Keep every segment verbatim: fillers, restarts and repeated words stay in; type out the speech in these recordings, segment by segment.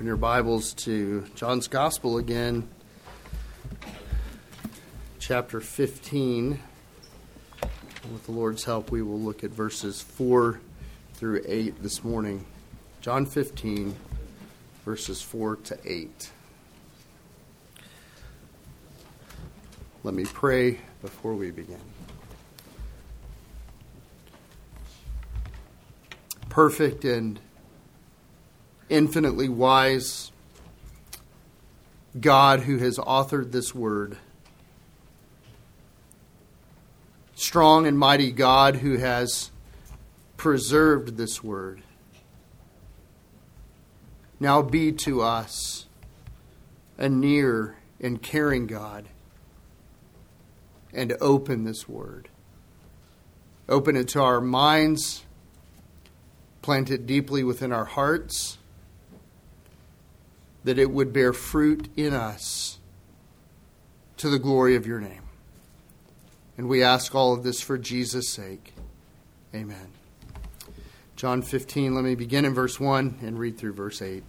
Open your Bibles to John's Gospel again, chapter fifteen. And with the Lord's help, we will look at verses four through eight this morning. John fifteen, verses four to eight. Let me pray before we begin. Perfect and infinitely wise God who has authored this word. Strong and mighty God who has preserved this word. Now be to us a near and caring God, and open this word. Open it to our minds, plant it deeply within our hearts, that it would bear fruit in us to the glory of your name. And we ask all of this for Jesus' sake. Amen. John fifteen, let me begin in verse one and read through verse eight.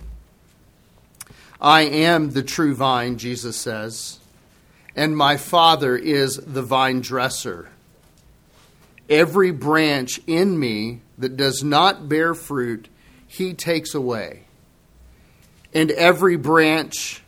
I am the true vine, Jesus says, and my Father is the vine dresser. Every branch in me that does not bear fruit, he takes away. And every branch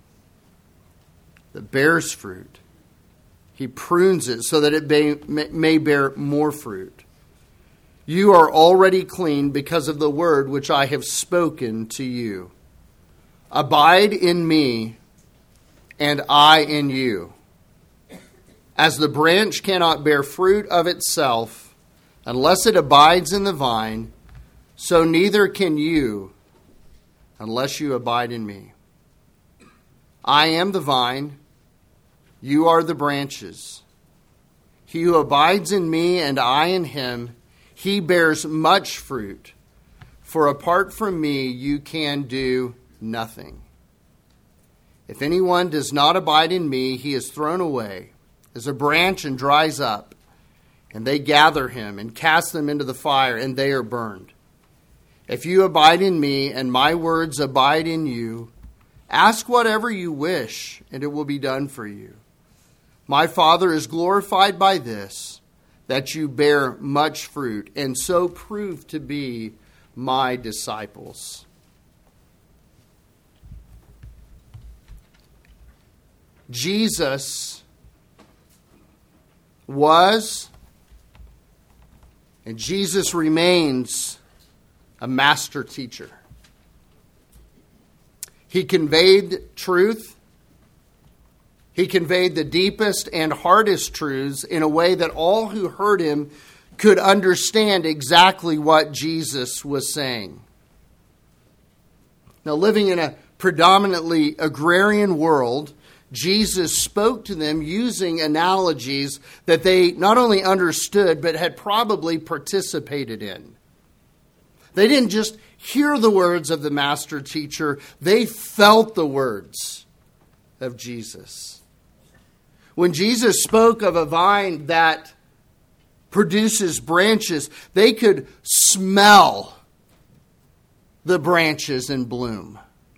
that bears fruit, he prunes it so that it may, may bear more fruit. You are already clean because of the word which I have spoken to you. Abide in me, and I in you. As the branch cannot bear fruit of itself unless it abides in the vine, so neither can you unless you abide in me. I am the vine, you are the branches. He who abides in me and I in him, he bears much fruit. For apart from me, you can do nothing. If anyone does not abide in me, he is thrown away as a branch and dries up, and they gather him and cast them into the fire, and they are burned. If you abide in me and my words abide in you, ask whatever you wish, and it will be done for you. My Father is glorified by this, that you bear much fruit, and so prove to be my disciples. Jesus was, and Jesus remains, a master teacher. He conveyed truth. He conveyed the deepest and hardest truths in a way that all who heard him could understand exactly what Jesus was saying. Now, living in a predominantly agrarian world, Jesus spoke to them using analogies that they not only understood, but had probably participated in. They didn't just hear the words of the master teacher, they felt the words of Jesus. When Jesus spoke of a vine that produces branches, they could smell the branches in bloom.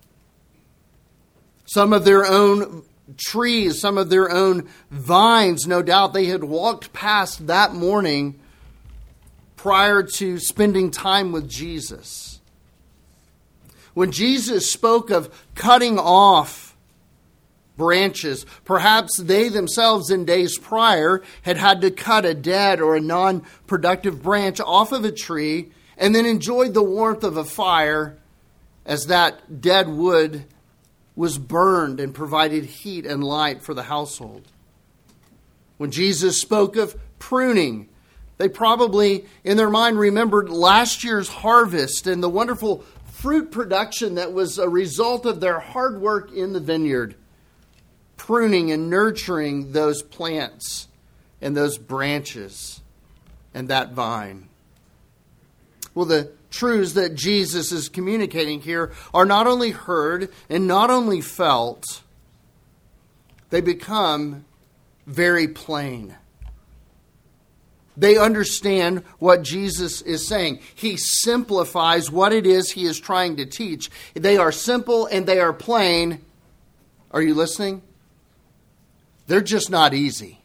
Some of their own trees, some of their own vines, no doubt they had walked past that morning prior to spending time with Jesus. When Jesus spoke of cutting off branches, perhaps they themselves in days prior had had to cut a dead or a non-productive branch off of a tree and then enjoyed the warmth of a fire as that dead wood was burned and provided heat and light for the household. When Jesus spoke of pruning, they probably, in their mind, remembered last year's harvest and the wonderful fruit production that was a result of their hard work in the vineyard, pruning and nurturing those plants and those branches and that vine. Well, the truths that Jesus is communicating here are not only heard and not only felt, they become very plain. They understand what Jesus is saying. He simplifies what it is he is trying to teach. They are simple and they are plain. Are you listening? They're just not easy.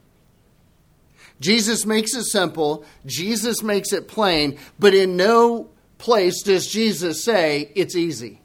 Jesus makes it simple. Jesus makes it plain. But in no place does Jesus say it's easy.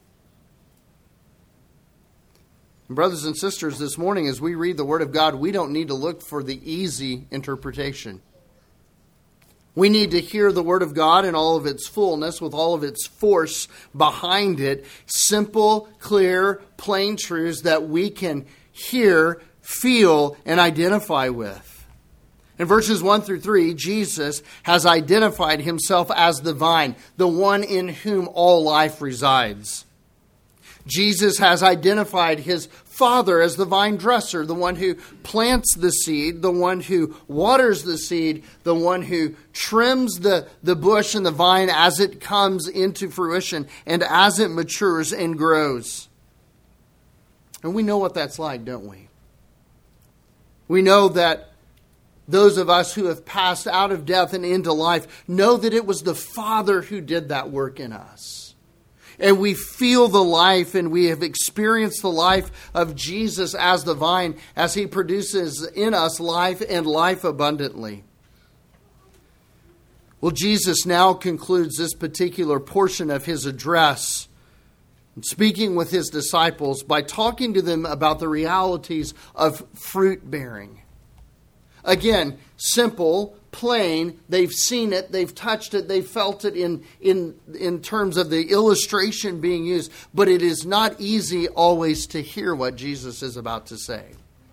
Brothers and sisters, this morning as we read the Word of God, we don't need to look for the easy interpretation. We need to hear the Word of God in all of its fullness, with all of its force behind it. Simple, clear, plain truths that we can hear, feel, and identify with. In verses one through three, Jesus has identified himself as the vine, the one in whom all life resides. Jesus has identified his Father as the vine dresser, the one who plants the seed, the one who waters the seed, the one who trims the, the bush and the vine as it comes into fruition and as it matures and grows. And we know what that's like, don't we? We know that those of us who have passed out of death and into life know that it was the Father who did that work in us. And we feel the life and we have experienced the life of Jesus as the vine as he produces in us life and life abundantly. Well, Jesus now concludes this particular portion of his address, speaking with his disciples by talking to them about the realities of fruit bearing. Again, simple, plain, they've seen it, they've touched it, they've felt it in, in, in terms of the illustration being used. But it is not easy always to hear what Jesus is about to say.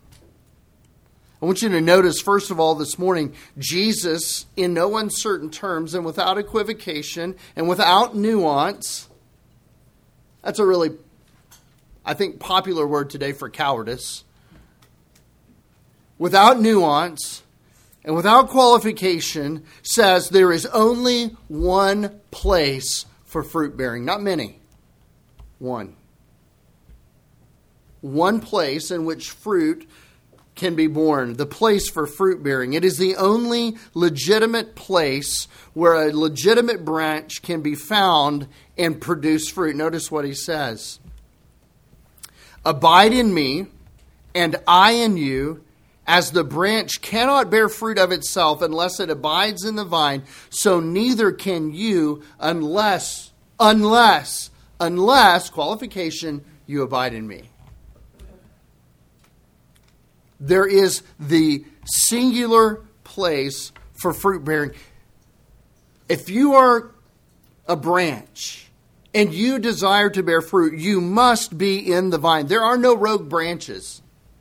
I want you to notice, first of all, this morning, Jesus, in no uncertain terms and without equivocation and without nuance, that's a really, I think, popular word today for cowardice. Without nuance and without qualification, says there is only one place for fruit bearing. Not many. One. One place in which fruit can be born. The place for fruit bearing. It is the only legitimate place where a legitimate branch can be found and produce fruit. Notice what he says. Abide in me, and I in you. As the branch cannot bear fruit of itself unless it abides in the vine, so neither can you unless, unless, unless, qualification, you abide in me. There is the singular place for fruit bearing. If you are a branch and you desire to bear fruit, you must be in the vine. There are no rogue branches.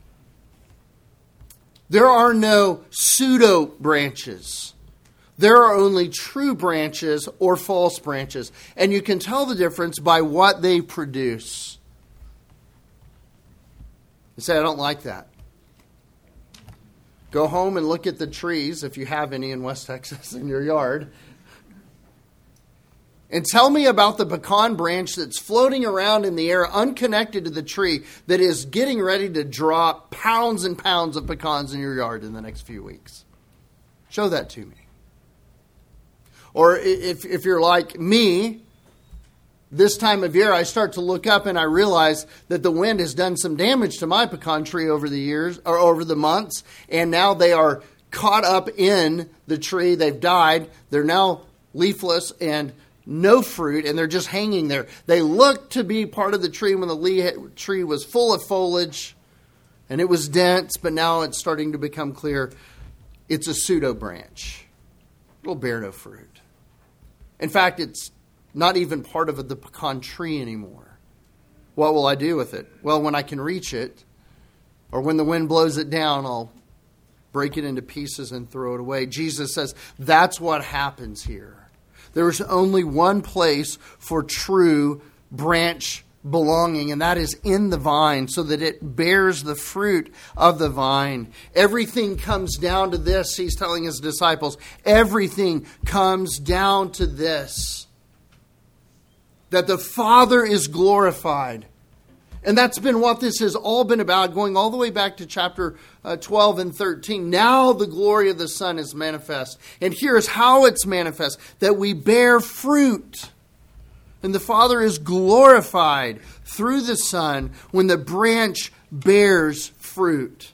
There are no pseudo branches. There are only true branches or false branches. And you can tell the difference by what they produce. You say, I don't like that. Go home and look at the trees, if you have any in West Texas, in your yard. And tell me about the pecan branch that's floating around in the air, unconnected to the tree, that is getting ready to drop pounds and pounds of pecans in your yard in the next few weeks. Show that to me. Or if, if you're like me, this time of year I start to look up and I realize that the wind has done some damage to my pecan tree over the years, or over the months, and now they are caught up in the tree. They've died. They're now leafless and no fruit, and they're just hanging there. They look to be part of the tree when the tree was full of foliage and it was dense, but now it's starting to become clear. It's a pseudo branch. It'll bear no fruit. In fact, it's not even part of the pecan tree anymore. What will I do with it? Well, when I can reach it, or when the wind blows it down, I'll break it into pieces and throw it away. Jesus says that's what happens here. There is only one place for true branch belonging, and that is in the vine, so that it bears the fruit of the vine. Everything comes down to this, he's telling his disciples. Everything comes down to this. That the Father is glorified, And that's been what this has all been about, going all the way back to chapter uh, twelve and thirteen. Now the glory of the Son is manifest. And here's how it's manifest, that we bear fruit. And the Father is glorified through the Son when the branch bears fruit.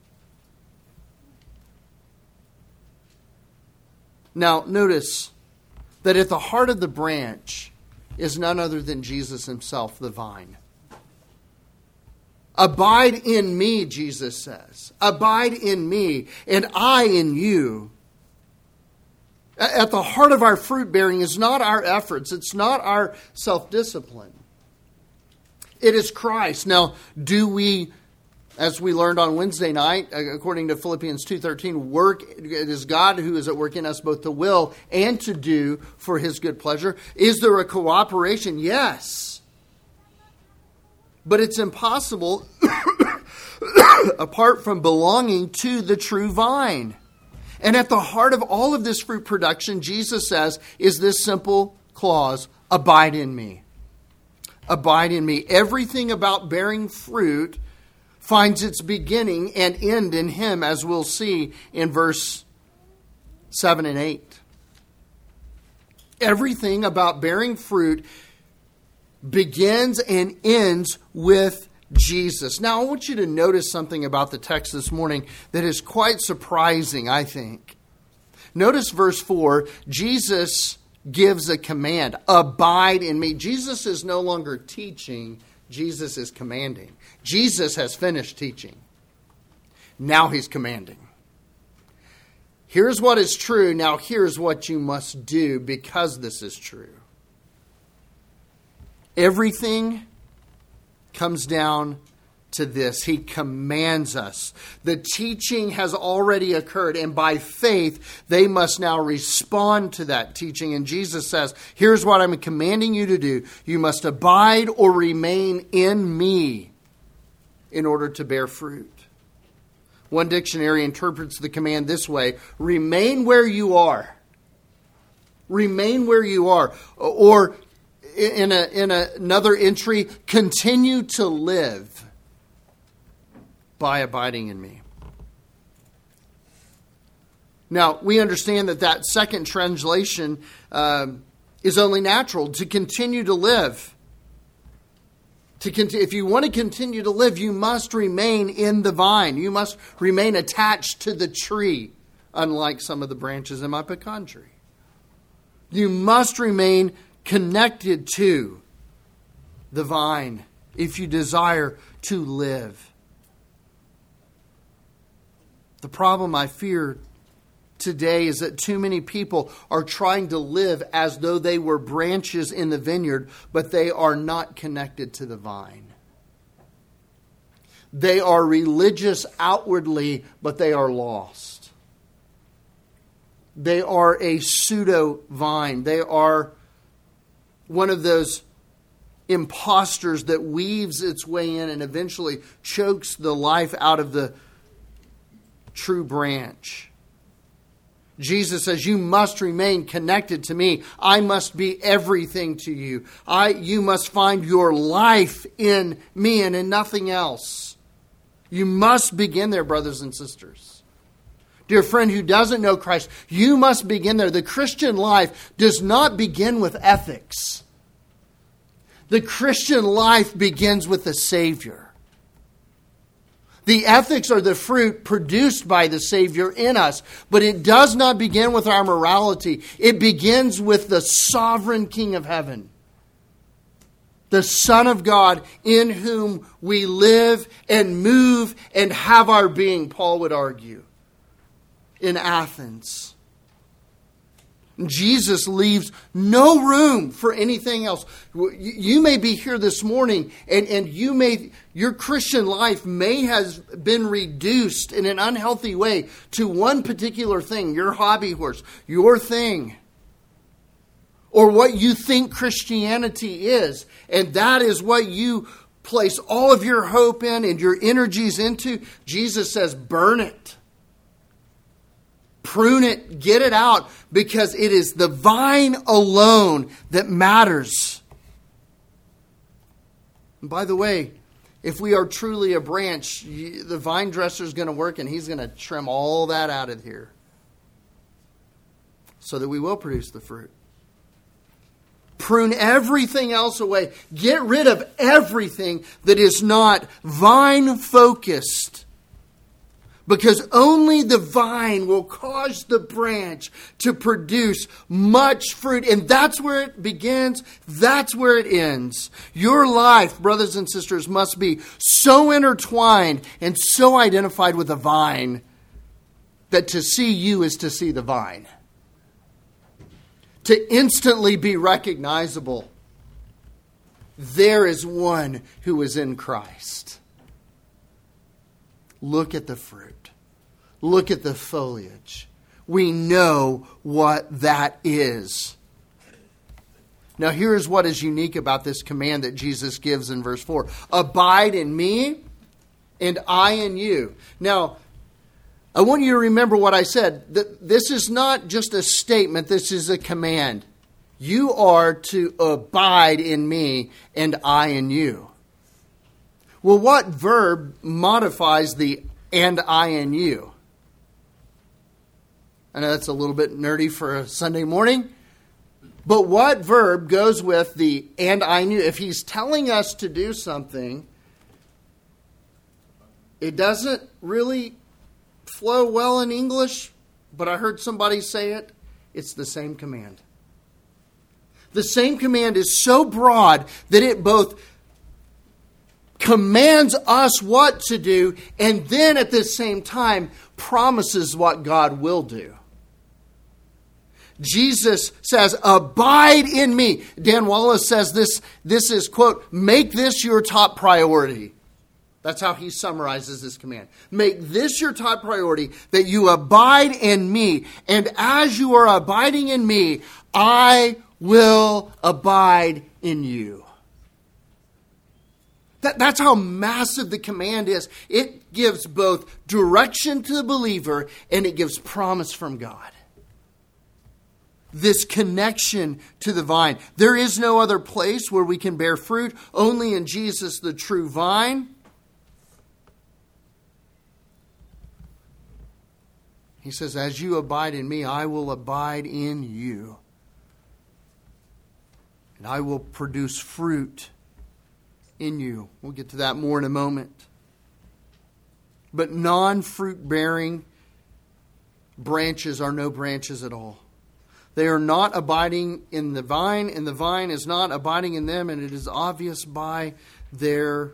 Now, notice that at the heart of the branch is none other than Jesus himself, the vine. Abide in me, Jesus says. Abide in me, and I in you. At the heart of our fruit bearing is not our efforts. It's not our self-discipline. It is Christ. Now, do we, as we learned on Wednesday night, according to Philippians two thirteen, work, it is God who is at work in us both to will and to do for his good pleasure. Is there a cooperation? Yes. But it's impossible apart from belonging to the true vine. And at the heart of all of this fruit production, Jesus says, is this simple clause, abide in me. Abide in me. Everything about bearing fruit finds its beginning and end in him, as we'll see in verse seven and eight. Everything about bearing fruit begins and ends with Jesus. Now, I want you to notice something about the text this morning that is quite surprising, I think. Notice verse four, Jesus gives a command, abide in me. Jesus is no longer teaching, Jesus is commanding. Jesus has finished teaching. Now he's commanding. Here's what is true, now here's what you must do because this is true. Everything comes down to this. He commands us. The teaching has already occurred, and by faith, they must now respond to that teaching. And Jesus says, here's what I'm commanding you to do. You must abide or remain in me in order to bear fruit. One dictionary interprets the command this way: remain where you are. Remain where you are. Or in a, in a, another entry, continue to live by abiding in me. Now, we understand that that second translation uh, is only natural, to continue to live. To continue, if you want to continue to live, you must remain in the vine. You must remain attached to the tree, unlike some of the branches in my pecan tree. You must remain connected to the vine if you desire to live. The problem I fear today is that too many people are trying to live as though they were branches in the vineyard, but they are not connected to the vine. They are religious outwardly, but they are lost. They are a pseudo vine. They are one of those imposters that weaves its way in and eventually chokes the life out of the true branch. Jesus says, you must remain connected to me. I must be everything to you. I, you must find your life in me and in nothing else. You must begin there, brothers and sisters. Dear friend who doesn't know Christ, you must begin there. The Christian life does not begin with ethics. The Christian life begins with the Savior. The ethics are the fruit produced by the Savior in us, but it does not begin with our morality. It begins with the sovereign King of heaven, the Son of God, in whom we live and move and have our being, Paul would argue, in Athens. Jesus leaves no room for anything else. You may be here this morning and, and you may, your Christian life may have been reduced in an unhealthy way to one particular thing, your hobby horse, your thing, or what you think Christianity is. And that is what you place all of your hope in and your energies into. Jesus says, burn it. Prune it, get it out, because it is the vine alone that matters. And by the way, If we are truly a branch, the vine dresser is going to work and he's going to trim all that out of here so that we will produce the fruit. Prune everything else away. Get rid of everything that is not vine-focused. Because only the vine will cause the branch to produce much fruit. And that's where it begins. That's where it ends. Your life, brothers and sisters, must be so intertwined and so identified with the vine that to see you is to see the vine. To instantly be recognizable. There is one who is in Christ. Look at the fruit. Look at the foliage. We know what that is. Now here's what is unique about this command that Jesus gives in verse four. Abide in me and I in you. Now, I want you to remember what I said. This is not just a statement. This is a command. You are to abide in me and I in you. Well, what verb modifies the and I in you? I know that's a little bit nerdy for a Sunday morning. But what verb goes with the and I in you? If he's telling us to do something, it doesn't really flow well in English, but I heard somebody say it. It's the same command. The same command is so broad that it both commands us what to do and then at the same time promises what God will do. Jesus says, abide in me. Dan Wallace says this, this is, quote, make this your top priority. That's how he summarizes this command. Make this your top priority, that you abide in me. And as you are abiding in me, I will abide in you. That, that's how massive the command is. It gives both direction to the believer and it gives promise from God. This connection to the vine. There is no other place where we can bear fruit, only in Jesus, the true vine. He says, as you abide in me, I will abide in you. And I will produce fruit in you. We'll get to that more in a moment. But non-fruit bearing branches are no branches at all. They are not abiding in the vine, and the vine is not abiding in them, and it is obvious by their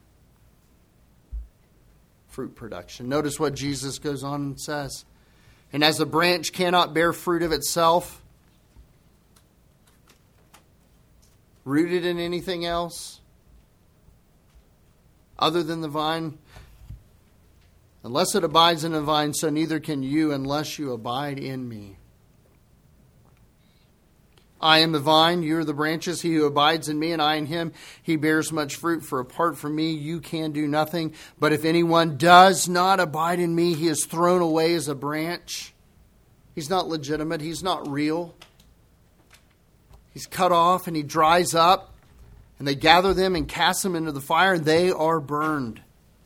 fruit production. Notice what Jesus goes on and says. And as a branch cannot bear fruit of itself, rooted in anything else other than the vine, unless it abides in the vine, so neither can you unless you abide in me. I am the vine, you are the branches. He who abides in me and I in him, he bears much fruit. For apart from me, you can do nothing. But if anyone does not abide in me, he is thrown away as a branch. He's not legitimate. He's not real. He's cut off and he dries up. And they gather them and cast them into the fire, and they are burned.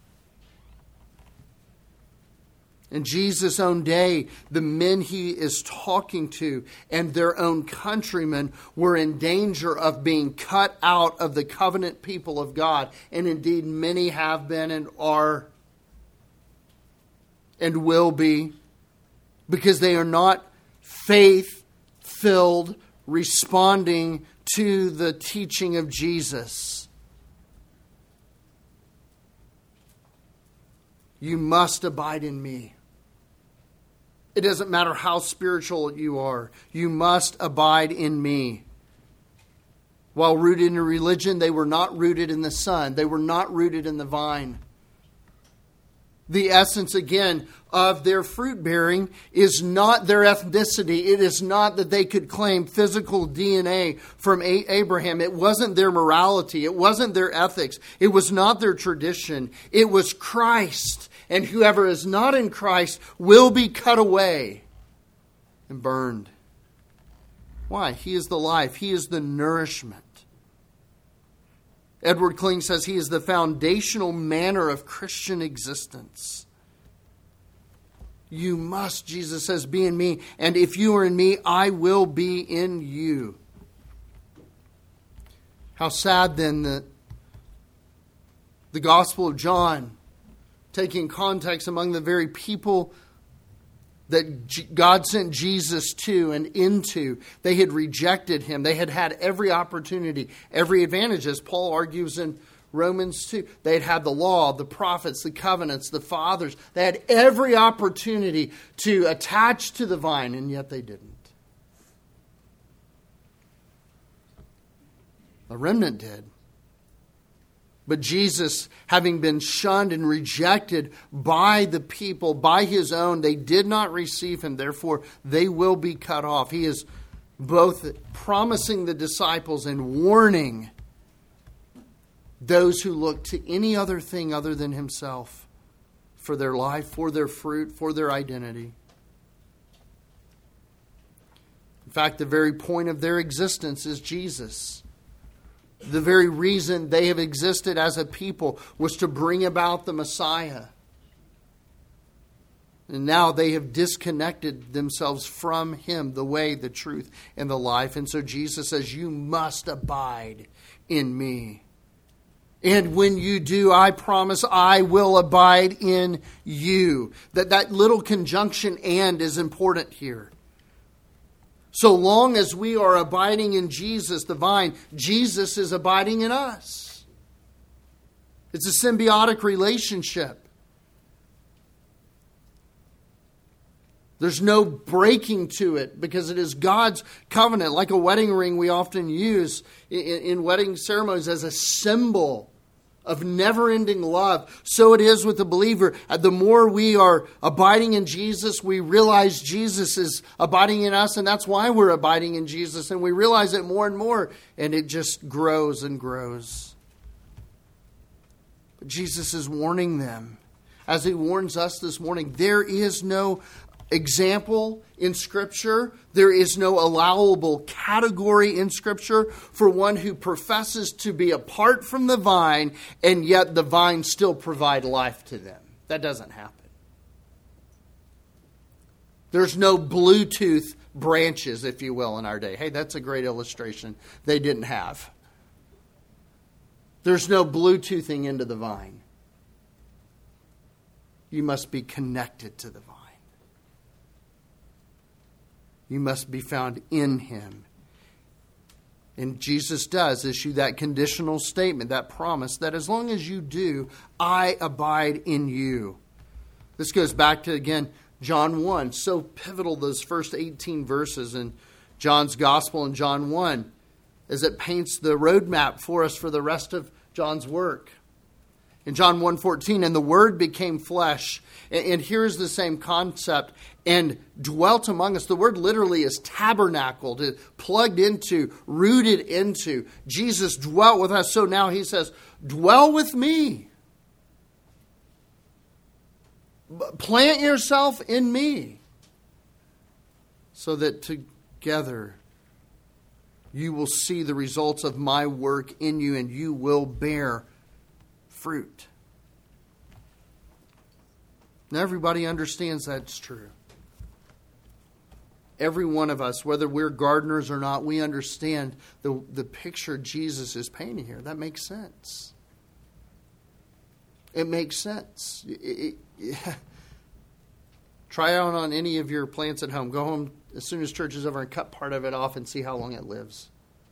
In Jesus' own day, the men he is talking to and their own countrymen were in danger of being cut out of the covenant people of God. And indeed, many have been and are and will be, because they are not faith-filled, responding to the teaching of Jesus. You must abide in me. It doesn't matter how spiritual you are. You must abide in me. While rooted in religion, they were not rooted in the Son. They were not rooted in the vine. The essence, again, of their fruit bearing is not their ethnicity. It is not that they could claim physical D N A from Abraham. It wasn't their morality. It wasn't their ethics. It was not their tradition. It was Christ. And whoever is not in Christ will be cut away and burned. Why? He is the life. He is the nourishment. Edward Kling says he is the foundational manner of Christian existence. You must, Jesus says, be in me. And if you are in me, I will be in you. How sad then that the Gospel of John, taking context among the very people that God sent Jesus to and into, they had rejected him. They had had every opportunity, every advantage, as Paul argues in Romans two. They had had the law, the prophets, the covenants, the fathers. They had every opportunity to attach to the vine, and yet they didn't. The remnant did. But Jesus, having been shunned and rejected by the people, by his own, they did not receive him. Therefore, they will be cut off. He is both promising the disciples and warning those who look to any other thing other than himself for their life, for their fruit, for their identity. In fact, the very point of their existence is Jesus. The very reason they have existed as a people was to bring about the Messiah. And now they have disconnected themselves from him, the way, the truth, and the life. And so Jesus says, you must abide in me. And when you do, I promise I will abide in you. That, that little conjunction "and" is important here. So long as we are abiding in Jesus, the vine, Jesus is abiding in us. It's a symbiotic relationship. There's no breaking to it because it is God's covenant, like a wedding ring we often use in, in wedding ceremonies as a symbol of never-ending love. So it is with the believer. The more we are abiding in Jesus, we realize Jesus is abiding in us, and that's why we're abiding in Jesus. And we realize it more and more, and it just grows and grows. But Jesus is warning them, as he warns us this morning, there is no example in Scripture, there is no allowable category in Scripture for one who professes to be apart from the vine and yet the vine still provide life to them. That doesn't happen. There's no Bluetooth branches, if you will, in our day. Hey, that's a great illustration they didn't have. There's no Bluetoothing into the vine. You must be connected to the vine. You must be found in him. And Jesus does issue that conditional statement, that promise, that as long as you do, I abide in you. This goes back to, again, John one. So pivotal, those first eighteen verses in John's Gospel in John one, as it paints the roadmap for us for the rest of John's work. In John one fourteen, and the Word became flesh. And here's the same concept. And dwelt among us. The word literally is tabernacled, plugged into, rooted into. Jesus dwelt with us. So now he says, dwell with me. Plant yourself in me. So that together you will see the results of my work in you and you will bear fruit. Now everybody understands that's true. Every one of us, whether we're gardeners or not, we understand the, the picture Jesus is painting here. That makes sense. It makes sense. It, it, yeah. Try out on any of your plants at home. Go home as soon as church is over and cut part of it off and see how long it lives.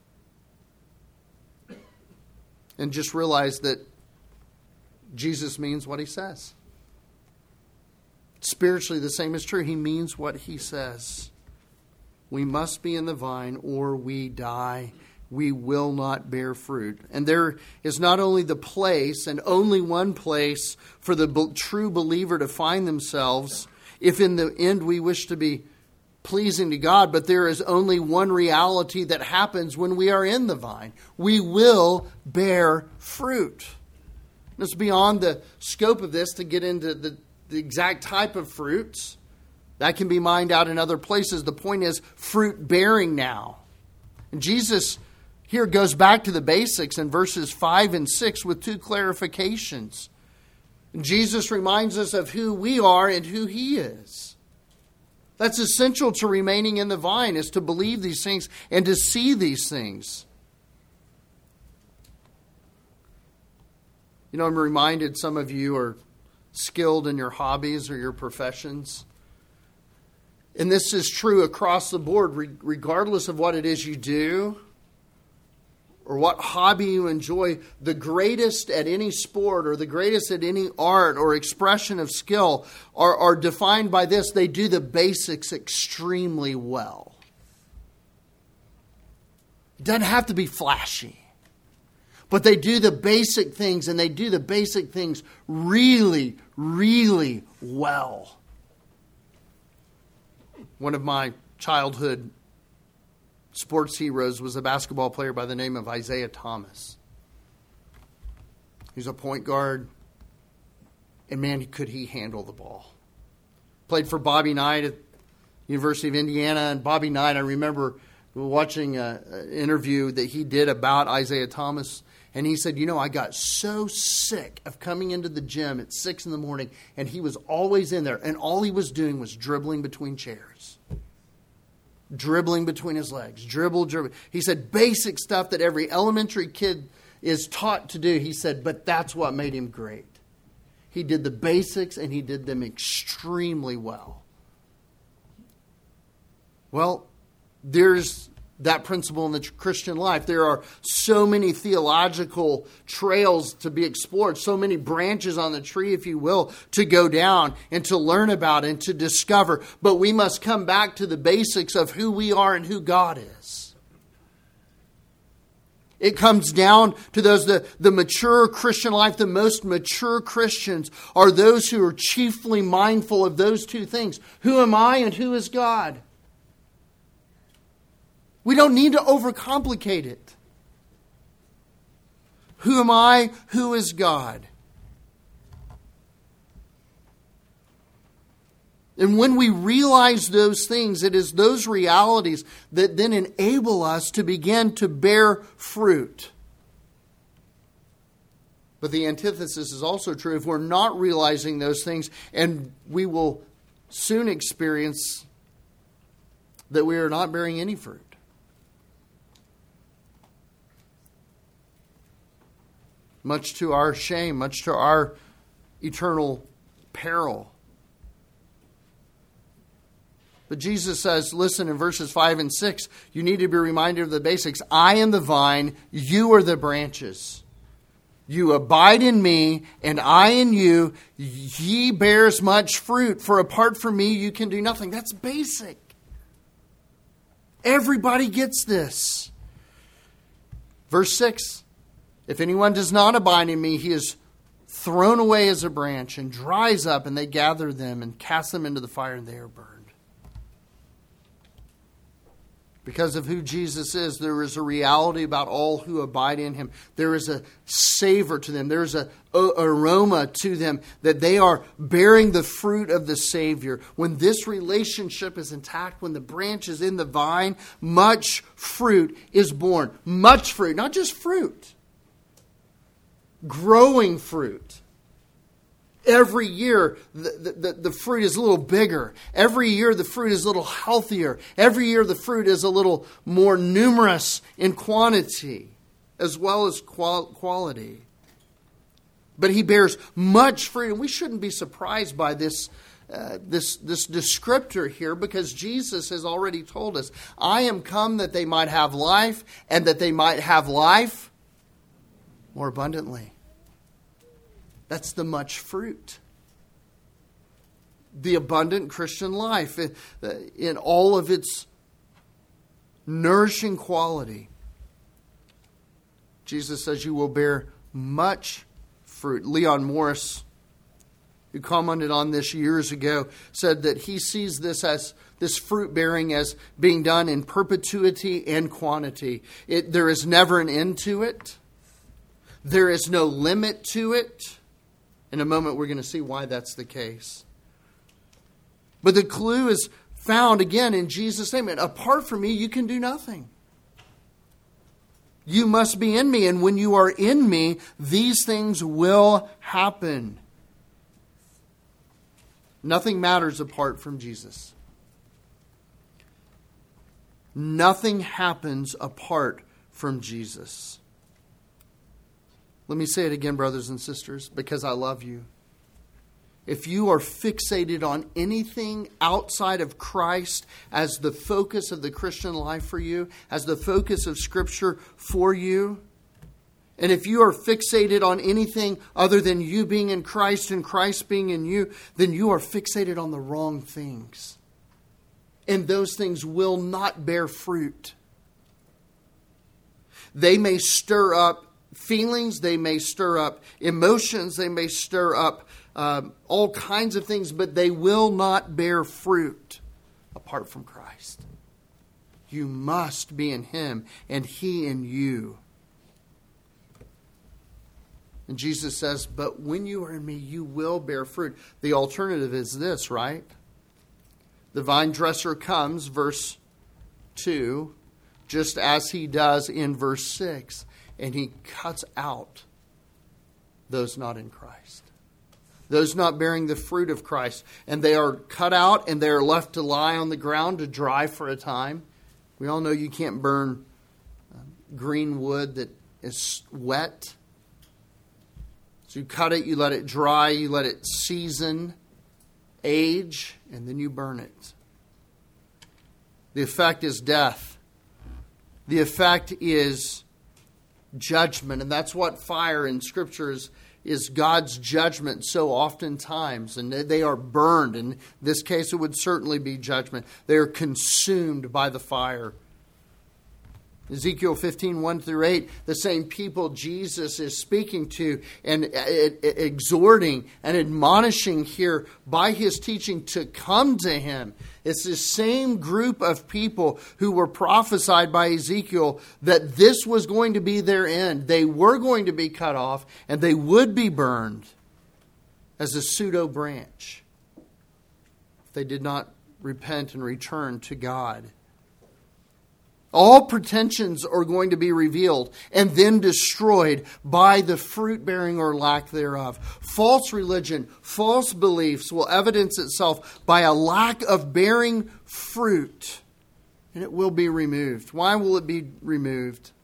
And just realize that Jesus means what he says. Spiritually, the same is true. He means what he says. We must be in the vine or we die. We will not bear fruit. And there is not only the place and only one place for the be- true believer to find themselves if in the end we wish to be pleasing to God, but there is only one reality that happens when we are in the vine. We will bear fruit. It's beyond the scope of this to get into the, the exact type of fruits. That can be mined out in other places. The point is fruit bearing now. And Jesus, here goes back to the basics in verses five and six with two clarifications. Jesus reminds us of who we are and who He is. That's essential to remaining in the vine, is to believe these things and to see these things. You know, I'm reminded some of you are skilled in your hobbies or your professions. And this is true across the board, regardless of what it is you do or what hobby you enjoy. The greatest at any sport or the greatest at any art or expression of skill are, are defined by this: they do the basics extremely well. It doesn't have to be flashy, but they do the basic things, and they do the basic things really, really well. One of my childhood sports heroes was a basketball player by the name of Isaiah Thomas. He's a point guard, and man, could he handle the ball. Played for Bobby Knight at University of Indiana, and Bobby Knight, I remember watching an interview that he did about Isaiah Thomas, and he said, you know, I got so sick of coming into the gym at six in the morning, and he was always in there, and all he was doing was dribbling between chairs. Dribbling between his legs. Dribble, dribble. He said basic stuff that every elementary kid is taught to do. He said, but that's what made him great. He did the basics, and he did them extremely well. Well, there's that principle in the Christian life. There are so many theological trails to be explored, so many branches on the tree, if you will, to go down and to learn about and to discover. But we must come back to the basics of who we are and who God is. It comes down to those, the, the mature Christian life. The most mature Christians are those who are chiefly mindful of those two things. Who am I and who is God? We don't need to overcomplicate it. Who am I? Who is God? And when we realize those things, it is those realities that then enable us to begin to bear fruit. But the antithesis is also true. If we're not realizing those things, and we will soon experience that we are not bearing any fruit. Much to our shame, much to our eternal peril. But Jesus says, listen, in verses five and six, you need to be reminded of the basics. I am the vine, you are the branches. You abide in me, and I in you. Ye bears much fruit, for apart from me you can do nothing. That's basic. Everybody gets this. Verse six. If anyone does not abide in me, he is thrown away as a branch and dries up, and they gather them and cast them into the fire, and they are burned. Because of who Jesus is, there is a reality about all who abide in him. There is a savor to them. There is an aroma to them that they are bearing the fruit of the Savior. When this relationship is intact, when the branch is in the vine, much fruit is born. Much fruit, not just fruit. Growing fruit. Every year, the, the, the fruit is a little bigger. Every year, the fruit is a little healthier. Every year, the fruit is a little more numerous in quantity as well as qual- quality. But he bears much fruit. And we shouldn't be surprised by this, uh, this, this descriptor here, because Jesus has already told us, I am come that they might have life, and that they might have life more abundantly. That's the much fruit. The abundant Christian life in all of its nourishing quality. Jesus says you will bear much fruit. Leon Morris, who commented on this years ago, said that he sees this as this fruit bearing as being done in perpetuity and quantity. It, there is never an end to it. There is no limit to it. In a moment, we're going to see why that's the case. But the clue is found again in Jesus' statement. Apart from me, you can do nothing. You must be in me, and when you are in me, these things will happen. Nothing matters apart from Jesus. Nothing happens apart from Jesus. Let me say it again, brothers and sisters, because I love you. If you are fixated on anything outside of Christ as the focus of the Christian life for you, as the focus of Scripture for you, and if you are fixated on anything other than you being in Christ and Christ being in you, then you are fixated on the wrong things. And those things will not bear fruit. They may stir up feelings, they may stir up emotions, they may stir up um, all kinds of things, but they will not bear fruit apart from Christ. You must be in Him and He in you. And Jesus says, but when you are in me, you will bear fruit. The alternative is this, right? The vine dresser comes, verse two, just as he does in verse six, and he cuts out those not in Christ. Those not bearing the fruit of Christ. And they are cut out and they are left to lie on the ground to dry for a time. We all know you can't burn green wood that is wet. So you cut it, you let it dry, you let it season, age, and then you burn it. The effect is death. The effect is judgment. And that's what fire in Scripture is, is God's judgment so oftentimes. And they are burned. In this case, it would certainly be judgment. They are consumed by the fire. Ezekiel fifteen, one through eight, the same people Jesus is speaking to and exhorting and admonishing here by His teaching to come to Him. It's the same group of people who were prophesied by Ezekiel that this was going to be their end. They were going to be cut off and they would be burned as a pseudo branch if they did not repent and return to God. All pretensions are going to be revealed and then destroyed by the fruit bearing or lack thereof. False religion, false beliefs will evidence itself by a lack of bearing fruit. And it will be removed. Why will it be removed?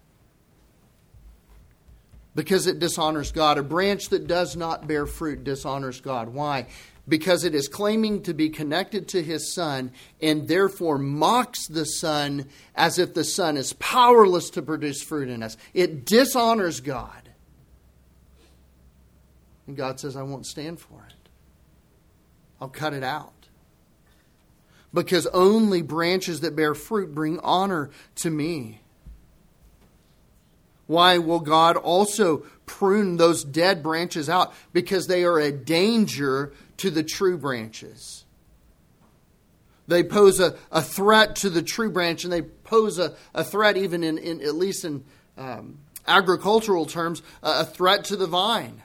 Because it dishonors God. A branch that does not bear fruit dishonors God. Why? Because it is claiming to be connected to His Son and therefore mocks the Son as if the Son is powerless to produce fruit in us. It dishonors God. And God says, I won't stand for it. I'll cut it out. Because only branches that bear fruit bring honor to me. Why will God also prune those dead branches out? Because they are a danger to the true branches. They pose a, a threat to the true branch, and they pose a, a threat even in, in at least in um, agricultural terms, a, a threat to the vine.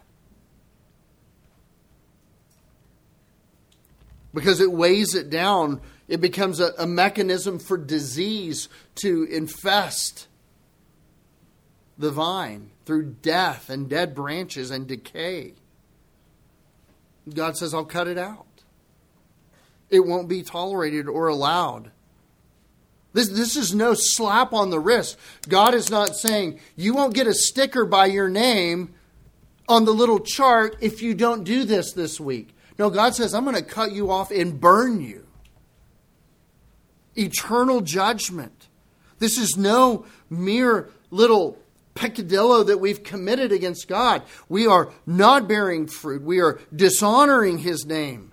Because it weighs it down. It becomes a, a mechanism for disease to infest the vine through death and dead branches and decay. God says, I'll cut it out. It won't be tolerated or allowed. This, this is no slap on the wrist. God is not saying, you won't get a sticker by your name on the little chart if you don't do this this week. No, God says, I'm going to cut you off and burn you. Eternal judgment. This is no mere little peccadillo that we've committed against God. We are not bearing fruit. We are dishonoring His name.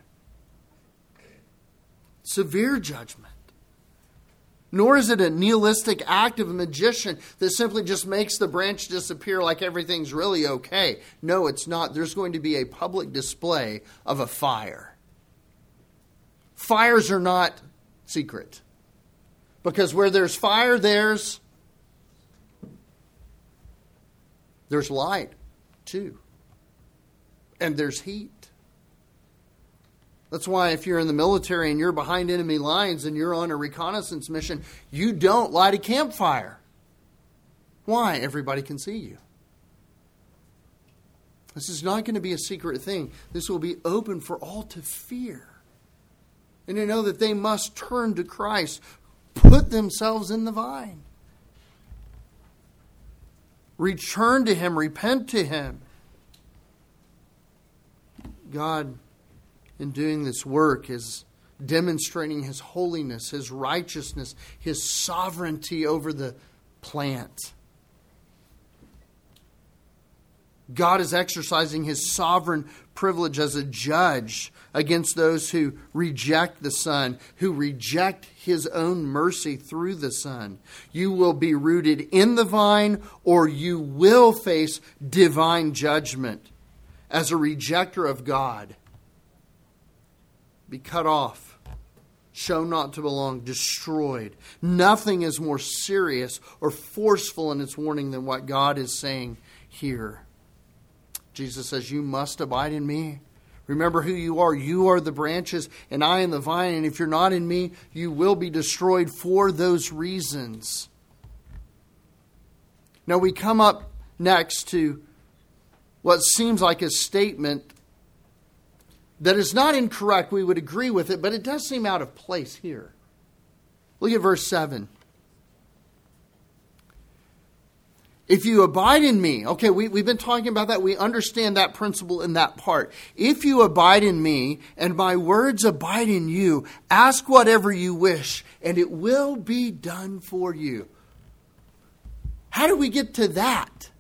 Severe judgment. Nor is it a nihilistic act of a magician that simply just makes the branch disappear like everything's really okay. No, it's not. There's going to be a public display of a fire. Fires are not secret. Because where there's fire, there's There's light, too. And there's heat. That's why if you're in the military and you're behind enemy lines and you're on a reconnaissance mission, you don't light a campfire. Why? Everybody can see you. This is not going to be a secret thing. This will be open for all to fear. And to know that they must turn to Christ, put themselves in the vine. Return to Him, repent to Him. God, in doing this work, is demonstrating His holiness, His righteousness, His sovereignty over the plant. God is exercising His sovereign privilege as a judge against those who reject the Son, who reject His own mercy through the Son. You will be rooted in the vine, or you will face divine judgment as a rejecter of God. Be cut off, shown not to belong, destroyed. Nothing is more serious or forceful in its warning than what God is saying here. Jesus says, you must abide in me. Remember who you are. You are the branches, and I am the vine. And if you're not in me, you will be destroyed for those reasons. Now we come up next to what seems like a statement that is not incorrect. We would agree with it, but it does seem out of place here. Look at verse seven. If you abide in me, okay, we, we've been talking about that. We understand that principle in that part. If you abide in me and my words abide in you, ask whatever you wish and it will be done for you. How do we get to that?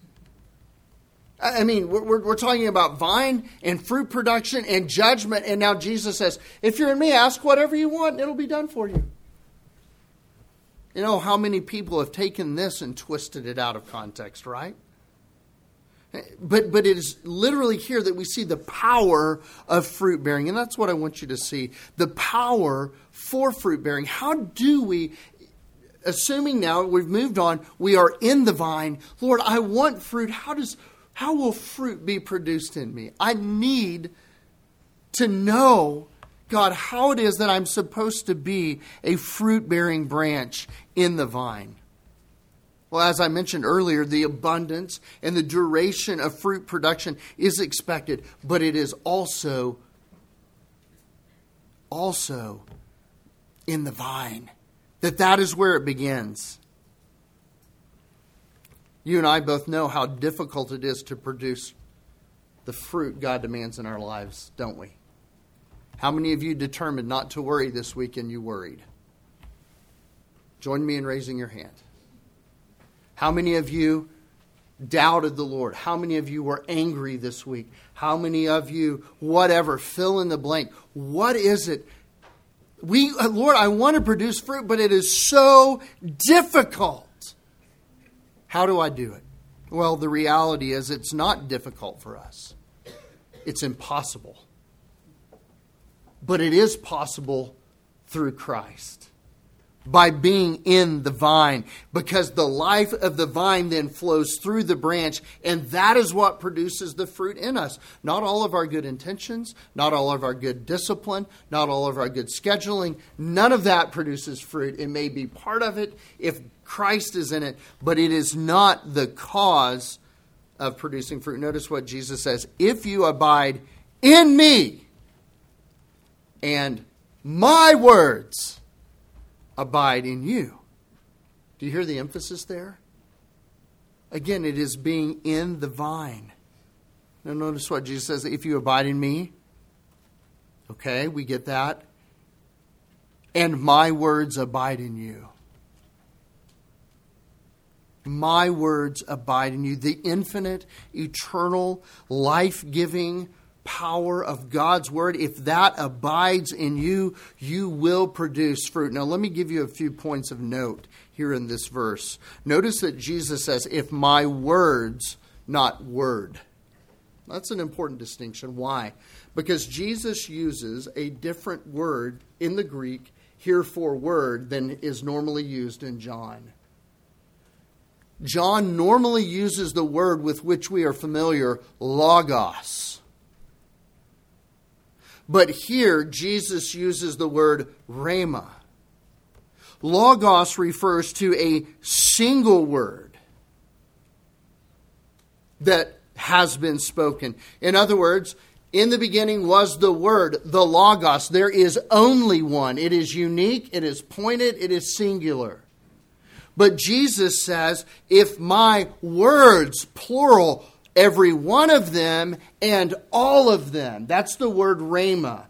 I mean, we're, we're talking about vine and fruit production and judgment. And now Jesus says, if you're in me, ask whatever you want and it'll be done for you. You know how many people have taken this and twisted it out of context, right? But but it is literally here that we see the power of fruit bearing. And that's what I want you to see. The power for fruit bearing. How do we, assuming now we've moved on, we are in the vine. Lord, I want fruit. How does how will fruit be produced in me? I need to know, God, how it is that I'm supposed to be a fruit-bearing branch in the vine. Well, as I mentioned earlier, the abundance and the duration of fruit production is expected, but it is also, also in the vine. That that is where it begins. You and I both know how difficult it is to produce the fruit God demands in our lives, don't we? How many of you determined not to worry this week and you worried? Join me in raising your hand. How many of you doubted the Lord? How many of you were angry this week? How many of you, whatever, fill in the blank. What is it? We, Lord, I want to produce fruit, but it is so difficult. How do I do it? Well, the reality is it's not difficult for us. It's impossible. But it is possible through Christ. By being in the vine. Because the life of the vine then flows through the branch. And that is what produces the fruit in us. Not all of our good intentions. Not all of our good discipline. Not all of our good scheduling. None of that produces fruit. It may be part of it if Christ is in it. But it is not the cause of producing fruit. Notice what Jesus says. If you abide in me, and my words abide in you. Do you hear the emphasis there? Again, it is being in the vine. Now notice what Jesus says. If you abide in me. Okay, we get that. And my words abide in you. My words abide in you. The infinite, eternal, life-giving power of God's word, if that abides in you, you will produce fruit. Now, let me give you a few points of note here in this verse. Notice that Jesus says, if my words, not word. That's an important distinction. Why? Because Jesus uses a different word in the Greek here for word than is normally used in John. John normally uses the word with which we are familiar, logos. But here, Jesus uses the word rhema. Logos refers to a single word. that has been spoken. In other words, in the beginning was the Word, the Logos. There is only one. It is unique, it is pointed, it is singular. But Jesus says, if my words, plural, every one of them and all of them, that's the word rhema.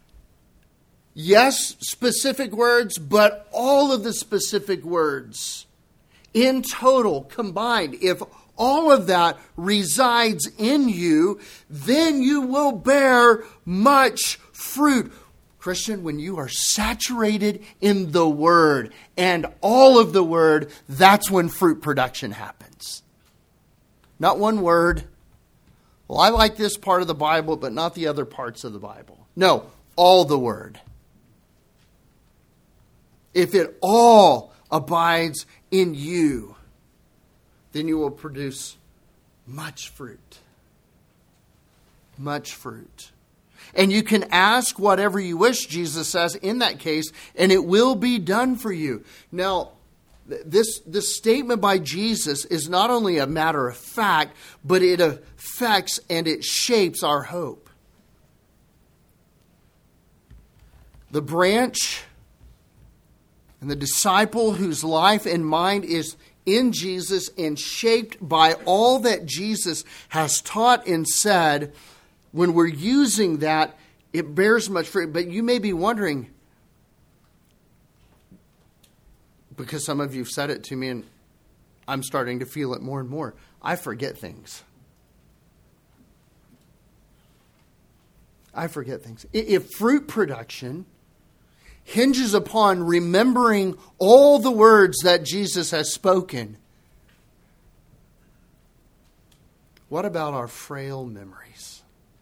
Yes, specific words, but all of the specific words in total, combined, if all of that resides in you, then you will bear much fruit. Christian, when you are saturated in the Word and all of the Word, that's when fruit production happens. Not one word. Well, I like this part of the Bible, but not the other parts of the Bible. No, all the Word. If it all abides in you, then you will produce much fruit. Much fruit. And you can ask whatever you wish, Jesus says, in that case, and it will be done for you. Now, this, this statement by Jesus is not only a matter of fact, but it affects and it shapes our hope. The branch and the disciple whose life and mind is in Jesus and shaped by all that Jesus has taught and said, when we're using that, it bears much fruit. But you may be wondering, because some of you have said it to me and I'm starting to feel it more and more, I forget things. I forget things. If fruit production hinges upon remembering all the words that Jesus has spoken, what about our frail memories?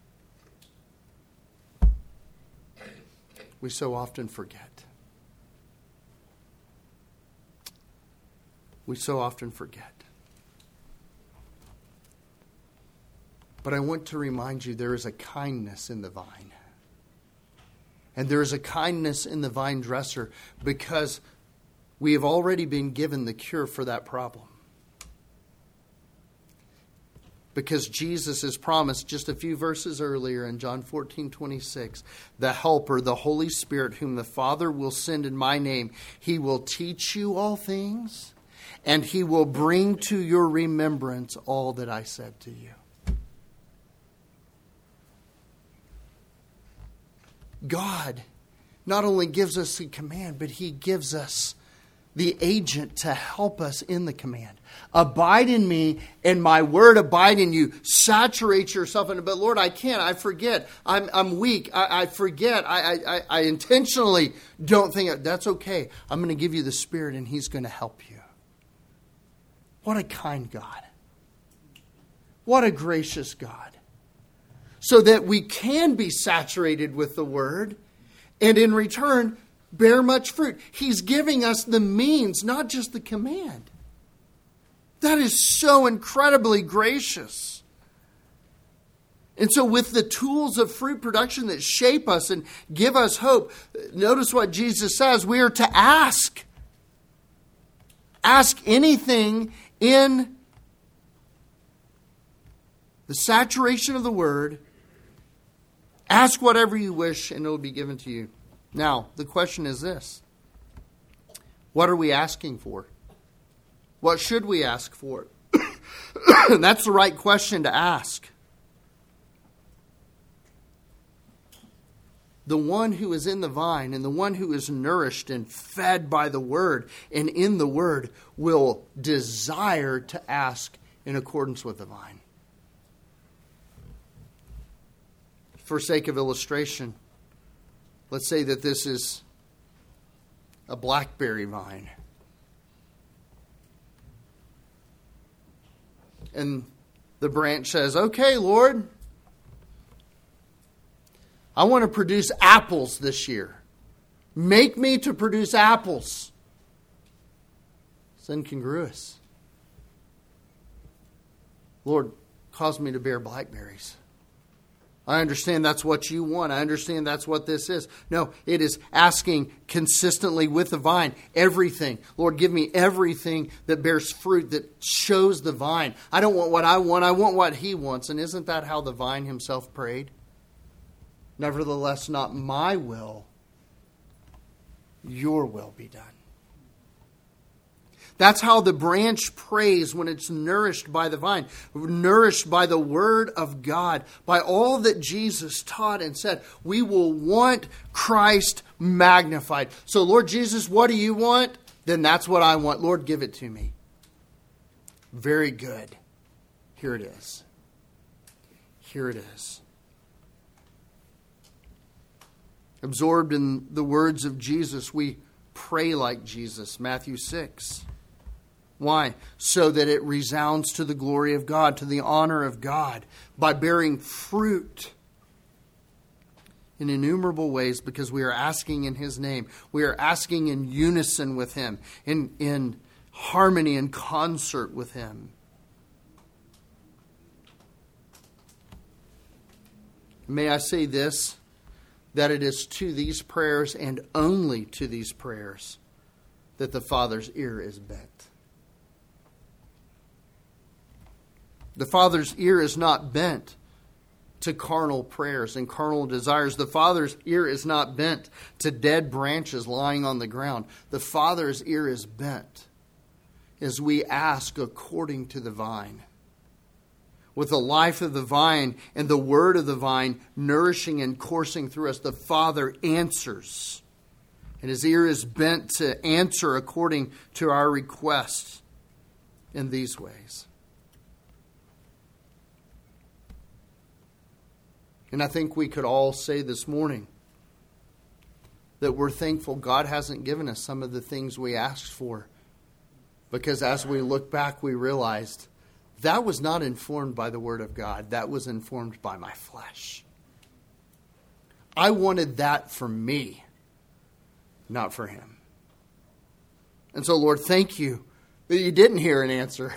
We so often forget. We so often forget. But I want to remind you there is a kindness in the vine. And there is a kindness in the vine dresser because we have already been given the cure for that problem. Because Jesus is promised just a few verses earlier in John fourteen twenty-six, the Helper, the Holy Spirit, whom the Father will send in my name, He will teach you all things, and He will bring to your remembrance all that I said to you. God not only gives us the command, but He gives us the agent to help us in the command. Abide in me and my word abide in you. Saturate yourself in it. But Lord, I can't. I forget. I'm I'm weak. I, I forget. I, I, I intentionally don't think it. That's okay. I'm going to give you the Spirit and He's going to help you. What a kind God. What a gracious God. So that we can be saturated with the word and in return bear much fruit. He's giving us the means, not just the command. That is so incredibly gracious. And so with the tools of fruit production that shape us and give us hope, notice what Jesus says, we are to ask. Ask anything in the saturation of the word. Ask whatever you wish and it will be given to you. Now, the question is this. What are we asking for? What should we ask for? That's the right question to ask. The one who is in the vine and the one who is nourished and fed by the word and in the word will desire to ask in accordance with the vine. For sake of illustration, let's say that this is a blackberry vine. And the branch says, okay, Lord, I want to produce apples this year. Make me to produce apples. It's incongruous. Lord, cause me to bear blackberries. I understand that's what you want. I understand that's what this is. No, it is asking consistently with the vine, everything. Lord, give me everything that bears fruit, that shows the vine. I don't want what I want. I want what he wants. And isn't that how the vine himself prayed? Nevertheless, not my will, your will be done. That's how the branch prays when it's nourished by the vine, nourished by the Word of God, by all that Jesus taught and said. We will want Christ magnified. So, Lord Jesus, what do you want? Then that's what I want. Lord, give it to me. Very good. Here it is. Here it is. Absorbed in the words of Jesus, we pray like Jesus. Matthew six. Why? So that it resounds to the glory of God, to the honor of God, by bearing fruit in innumerable ways, because we are asking in His name. We are asking in unison with Him, in, in harmony and concert with Him. May I say this, that it is to these prayers and only to these prayers that the Father's ear is bent. The Father's ear is not bent to carnal prayers and carnal desires. The Father's ear is not bent to dead branches lying on the ground. The Father's ear is bent as we ask according to the vine. With the life of the vine and the word of the vine nourishing and coursing through us, the Father answers. And His ear is bent to answer according to our requests in these ways. And I think we could all say this morning that we're thankful God hasn't given us some of the things we asked for. Because as we look back, we realized that was not informed by the Word of God. That was informed by my flesh. I wanted that for me, not for Him. And so, Lord, thank you that you didn't hear an answer.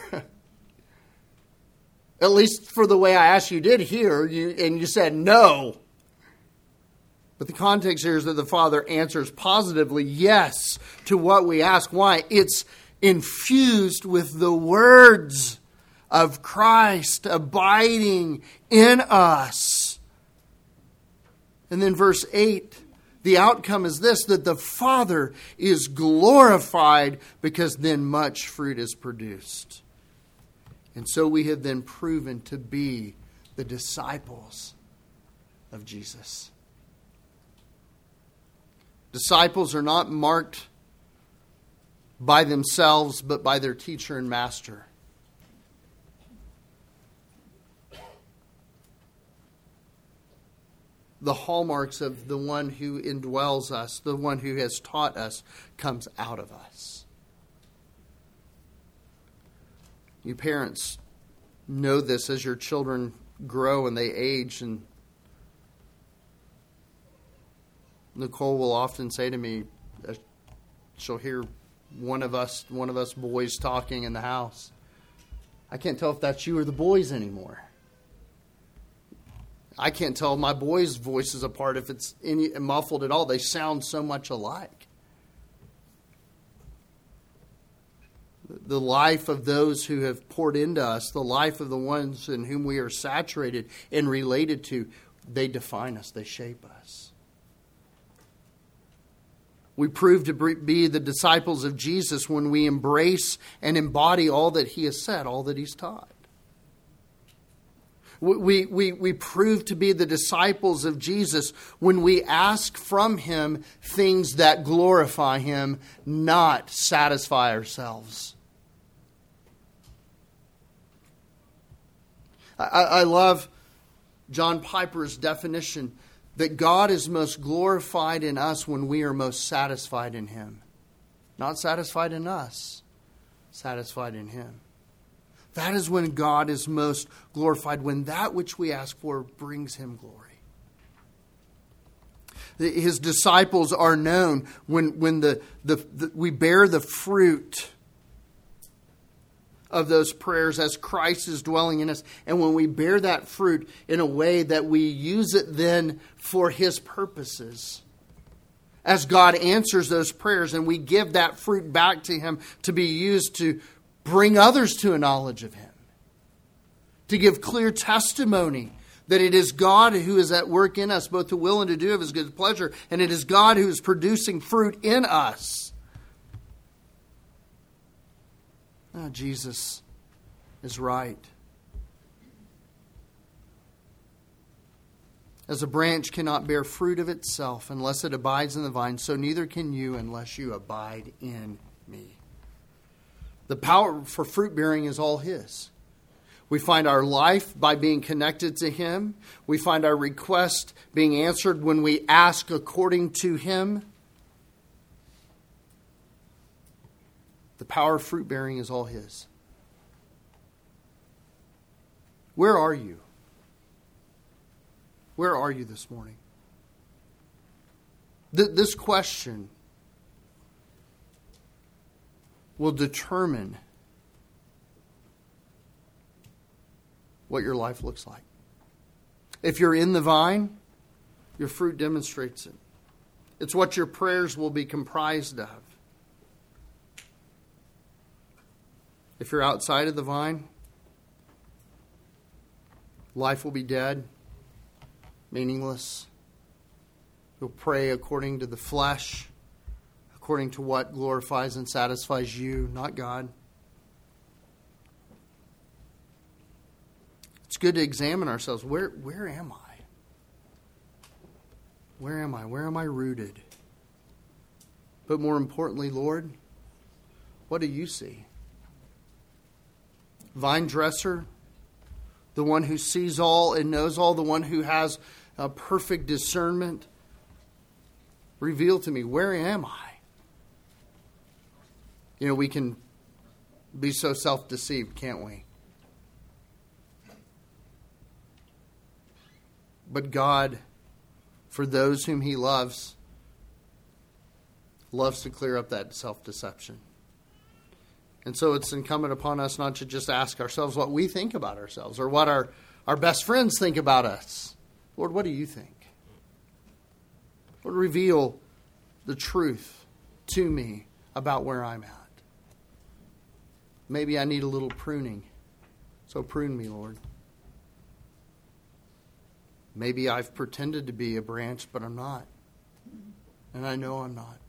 At least for the way I asked, you did hear, you, and you said no. But the context here is that the Father answers positively yes to what we ask. Why? It's infused with the words of Christ abiding in us. And then verse eight, the outcome is this, that the Father is glorified because then much fruit is produced. And so we have then proven to be the disciples of Jesus. Disciples are not marked by themselves, but by their teacher and master. The hallmarks of the one who indwells us, the one who has taught us, comes out of us. You parents know this as your children grow and they age. And Nicole will often say to me, uh, she'll hear one of us, one of us boys talking in the house. I can't tell if that's you or the boys anymore. I can't tell my boys' voices apart if it's any, muffled at all. They sound so much alike. The life of those who have poured into us, the life of the ones in whom we are saturated and related to, they define us, they shape us. We prove to be the disciples of Jesus when we embrace and embody all that He has said, all that He's taught. We, we, we prove to be the disciples of Jesus when we ask from Him things that glorify Him, not satisfy ourselves. I, I love John Piper's definition that God is most glorified in us when we are most satisfied in Him. Not satisfied in us, satisfied in Him. That is when God is most glorified, when that which we ask for brings Him glory. His disciples are known when, when the, the, the we bear the fruit of those prayers as Christ is dwelling in us. And when we bear that fruit in a way that we use it then for His purposes, as God answers those prayers and we give that fruit back to Him to be used to bring others to a knowledge of Him, to give clear testimony that it is God who is at work in us, both to will and to do of His good pleasure, and it is God who is producing fruit in us. Oh, Jesus is right. As a branch cannot bear fruit of itself unless it abides in the vine, so neither can you unless you abide in me. The power for fruit bearing is all His. We find our life by being connected to Him. We find our request being answered when we ask according to Him. The power of fruit bearing is all His. Where are you? Where are you this morning? Th- this question will determine what your life looks like. If you're in the vine, your fruit demonstrates it. It's what your prayers will be comprised of. If you're outside of the vine, life will be dead, meaningless. You'll pray according to the flesh, according to what glorifies and satisfies you, not God. It's good to examine ourselves. Where, where am I? Where am I? Where am I rooted? But more importantly, Lord, what do you see? Vine dresser, the one who sees all and knows all, the one who has a perfect discernment. Reveal to me, where am I? You know, we can be so self-deceived, can't we? But God, for those whom He loves, loves to clear up that self-deception. And so it's incumbent upon us not to just ask ourselves what we think about ourselves or what our, our best friends think about us. Lord, what do you think? Lord, reveal the truth to me about where I'm at. Maybe I need a little pruning. So prune me, Lord. Maybe I've pretended to be a branch, but I'm not. And I know I'm not.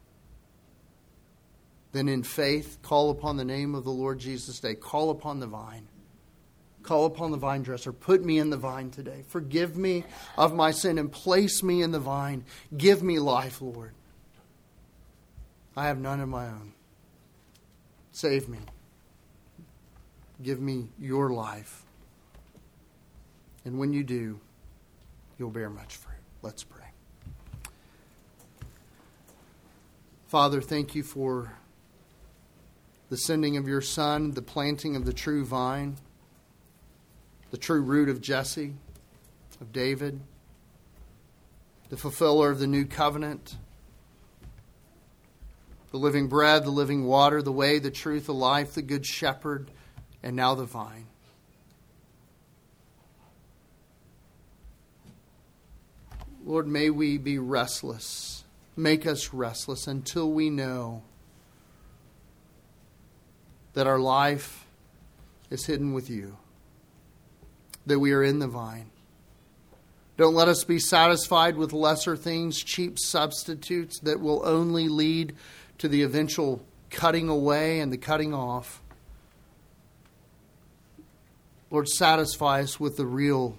Then in faith, call upon the name of the Lord Jesus today. Call upon the vine. Call upon the vine dresser. Put me in the vine today. Forgive me of my sin and place me in the vine. Give me life, Lord. I have none of my own. Save me. Give me your life. And when you do, you'll bear much fruit. Let's pray. Father, thank you for the sending of your Son, the planting of the true vine, the true root of Jesse, of David, the fulfiller of the new covenant, the living bread, the living water, the way, the truth, the life, the good shepherd, and now the vine. Lord, may we be restless. Make us restless until we know that our life is hidden with you, that we are in the vine. Don't let us be satisfied with lesser things, cheap substitutes that will only lead to the eventual cutting away and the cutting off. Lord, satisfy us with the real.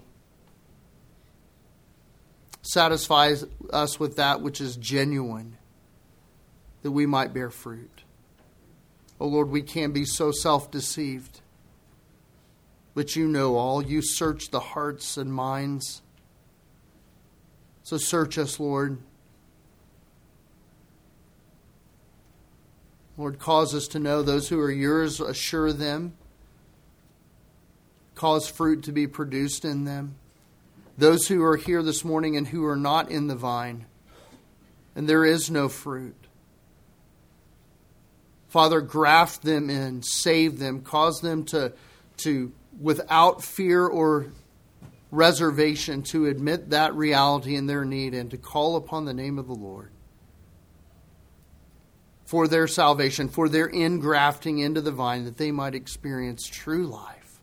Satisfy us with that which is genuine, that we might bear fruit. Oh Lord, we can be so self-deceived. But you know all. You search the hearts and minds. So search us, Lord. Lord, cause us to know those who are yours, assure them. Cause fruit to be produced in them. Those who are here this morning and who are not in the vine, and there is no fruit. Father, graft them in, save them, cause them to, to without fear or reservation, to admit that reality in their need and to call upon the name of the Lord for their salvation, for their ingrafting into the vine, that they might experience true life,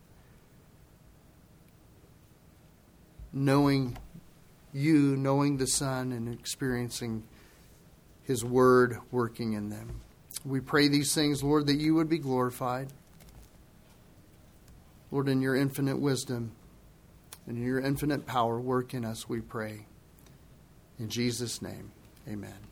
knowing you, knowing the Son, and experiencing His Word working in them. We pray these things, Lord, that you would be glorified. Lord, in your infinite wisdom and in your infinite power, work in us, we pray. In Jesus' name, amen.